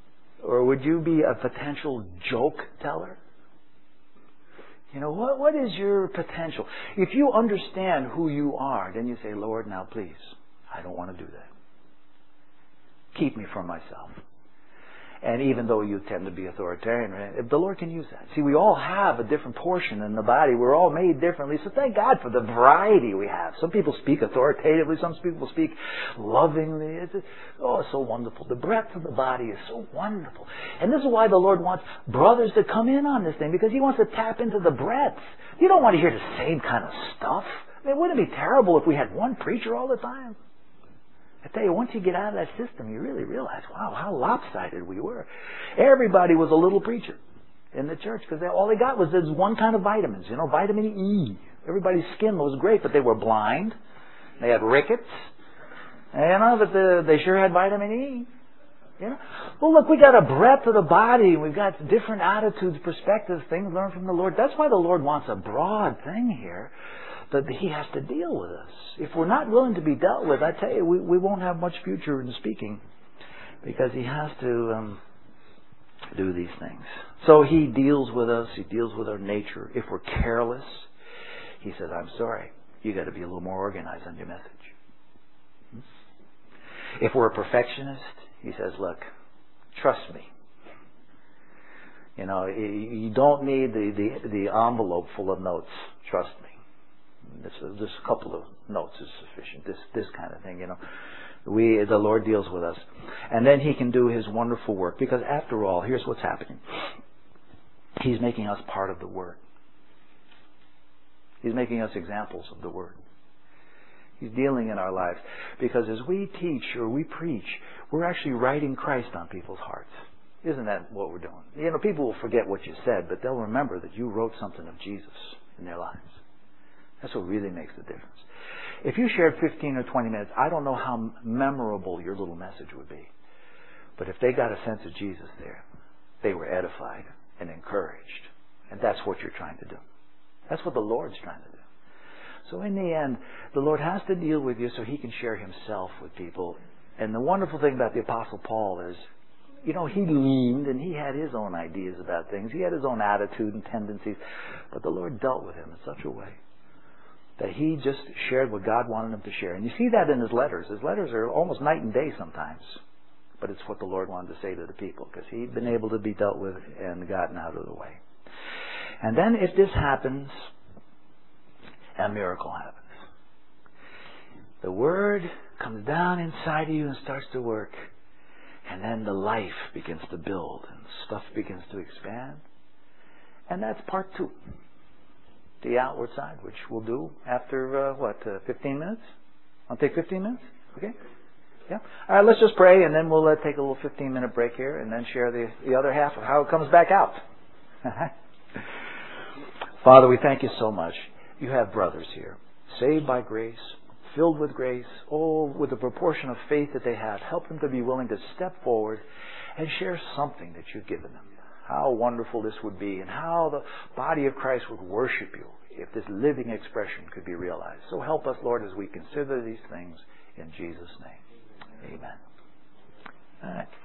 Or would you be a potential joke teller? You know, what, what is your potential? If you understand who you are, then you say, Lord, now please, I don't want to do that. Keep me from myself. And even though you tend to be authoritarian, the Lord can use that. See, we all have a different portion in the body. We're all made differently. So thank God for the variety we have. Some people speak authoritatively. Some people speak lovingly. It's, oh, it's so wonderful. The breadth of the body is so wonderful. And this is why the Lord wants brothers to come in on this thing, because He wants to tap into the breadth. You don't want to hear the same kind of stuff. I mean, wouldn't it be terrible if we had one preacher all the time? I tell you, once you get out of that system, you really realize, wow, how lopsided we were. Everybody was a little preacher in the church because all they got was this one kind of vitamins, you know, vitamin E. Everybody's skin was great, but they were blind. They had rickets. And, you know, but the, they sure had vitamin E. You know? Well, look, we got a breadth of the body. We've got different attitudes, perspectives, things learned from the Lord. That's why the Lord wants a broad thing here. That He has to deal with us. If we're not willing to be dealt with, I tell you, we, we won't have much future in speaking, because He has to um, do these things. So He deals with us. He deals with our nature. If we're careless, He says, I'm sorry, you got to be a little more organized on your message. If we're a perfectionist, He says, look, trust me. You know, you don't need the, the, the envelope full of notes. Trust me. This, just a couple of notes is sufficient. This, this kind of thing, you know. We, the Lord deals with us. And then He can do His wonderful work. Because after all, here's what's happening. He's making us part of the Word. He's making us examples of the Word. He's dealing in our lives. Because as we teach or we preach, we're actually writing Christ on people's hearts. Isn't that what we're doing? You know, people will forget what you said, but they'll remember that you wrote something of Jesus in their lives. That's what really makes the difference. If you shared fifteen or twenty minutes, I don't know how memorable your little message would be. But if they got a sense of Jesus there, they were edified and encouraged. And that's what you're trying to do. That's what the Lord's trying to do. So in the end, the Lord has to deal with you so He can share Himself with people. And the wonderful thing about the Apostle Paul is, you know, he leaned and he had his own ideas about things. He had his own attitude and tendencies. But the Lord dealt with him in such a way that he just shared what God wanted him to share. And you see that in his letters. His letters are almost night and day sometimes. But it's what the Lord wanted to say to the people, because he'd been able to be dealt with and gotten out of the way. And then if this happens, a miracle happens. The Word comes down inside of you and starts to work. And then the life begins to build and stuff begins to expand. And that's part two. The outward side, which we'll do after, uh, what, uh, fifteen minutes? I'll take fifteen minutes? Okay? Yeah? All right, let's just pray, and then we'll uh, take a little fifteen-minute break here, and then share the, the other half of how it comes back out. Father, we thank You so much. You have brothers here, saved by grace, filled with grace, oh, with the proportion of faith that they have. Help them to be willing to step forward and share something that You've given them. How wonderful this would be, and how the body of Christ would worship You if this living expression could be realized. So help us, Lord, as we consider these things in Jesus' name. Amen. All right.